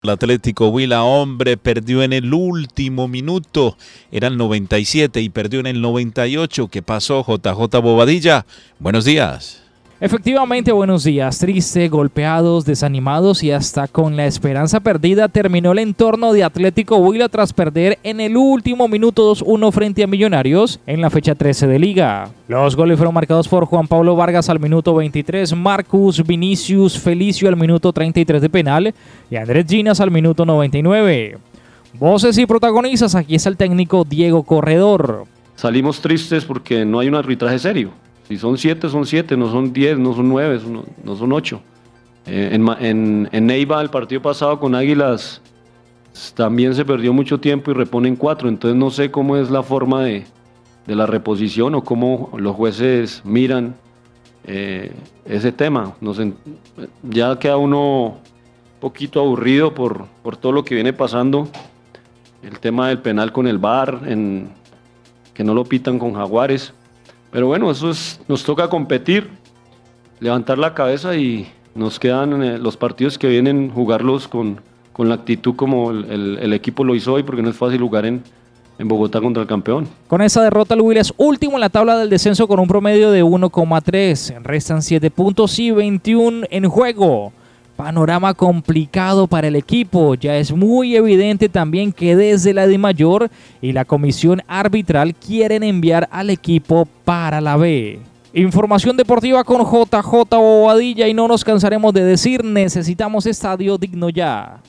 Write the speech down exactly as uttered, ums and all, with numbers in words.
El Atlético Huila, hombre, perdió en el último minuto, era el noventa y siete y perdió en el noventa y ocho. ¿Qué pasó, J J Bobadilla? Buenos días. Efectivamente, buenos días. Triste, golpeados, desanimados y hasta con la esperanza perdida terminó el entorno de Atlético Huila tras perder en el último minuto dos uno frente a Millonarios en la fecha trece de Liga. Los goles fueron marcados por Juan Pablo Vargas al minuto veintitrés, Marcus Vinicius Felicio al minuto treinta y tres de penal y Andrés Ginas al minuto noventa y nueve. Voces y protagonistas, aquí está el técnico Diego Corredor. Salimos tristes porque no hay un arbitraje serio. Si son siete, son siete, no son diez, no son nueve, no, no son ocho. Eh, en, en, en Neiva, el partido pasado con Águilas, también se perdió mucho tiempo y reponen cuatro. Entonces no sé cómo es la forma de, de la reposición o cómo los jueces miran eh, ese tema. Nos, ya queda uno un poquito aburrido por, por todo lo que viene pasando. El tema del penal con el V A R, en, que no lo pitan con Jaguares. Pero bueno, eso es, nos toca competir, levantar la cabeza y nos quedan eh, los partidos que vienen, jugarlos con, con la actitud como el, el, el equipo lo hizo hoy, porque no es fácil jugar en, en Bogotá contra el campeón. Con esa derrota, el Huila es último en la tabla del descenso con un promedio de uno coma tres. Restan siete puntos y veintiuno en juego. Panorama complicado para el equipo. Ya es muy evidente también que desde la DIMAYOR y la comisión arbitral quieren enviar al equipo para la B. Información deportiva con J J Bobadilla y no nos cansaremos de decir, necesitamos estadio digno ya.